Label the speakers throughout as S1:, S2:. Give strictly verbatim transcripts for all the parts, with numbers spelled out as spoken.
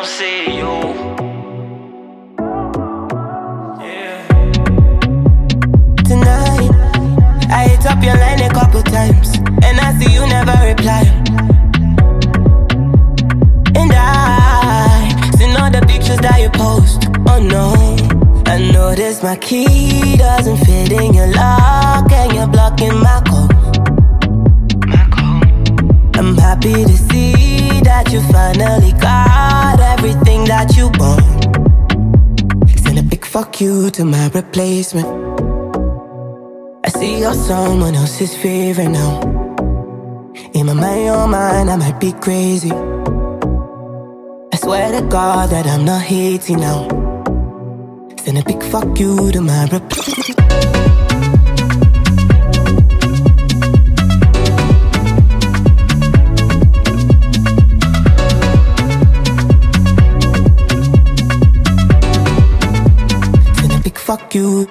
S1: don't see you. Yeah.
S2: Tonight, I hit up your line a couple times, and I see you never reply. And I seen all the pictures that you post. Oh no, I noticed my key doesn't fit in your lock, and you're blocking my call. I'm happy to see that you finally got everything that you want. Send a big fuck you to my replacement. I see you're someone else's favorite now. In my mind, your mind, I might be crazy. I swear to God that I'm not hating now. Send a big fuck you to my replacement. Fuck you.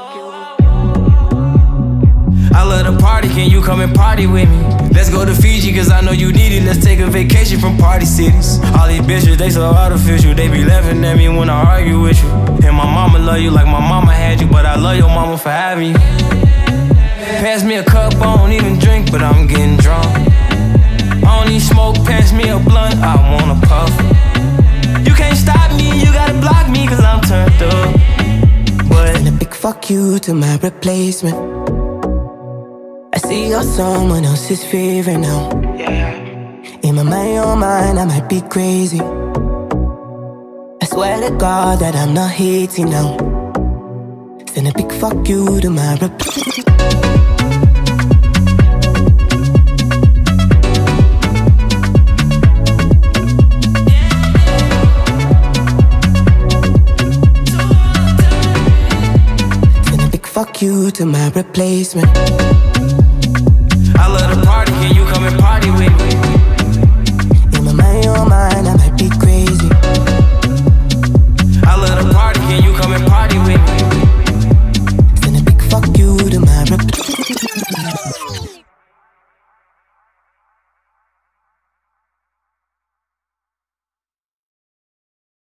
S3: I love to party, can you come and party with me? Let's go to Fiji, cause I know you need it. Let's take a vacation from party cities. All these bitches, they so artificial. They be laughing at me when I argue with you. And my mama love you like my mama had you, but I love your mama for having you. Pass me a cup, I don't even drink, but I'm getting drunk. I don't need smoke, pass me a blunt, I wanna puff. You can't stop me, you gotta block me, cause I'm turned up.
S2: And a big fuck you to my replacement. I see you're someone else's favorite now. In my mind, your mind, I might be crazy. I swear to God that I'm not hating now. Send a big fuck you to my replacement. Fuck you to my replacement.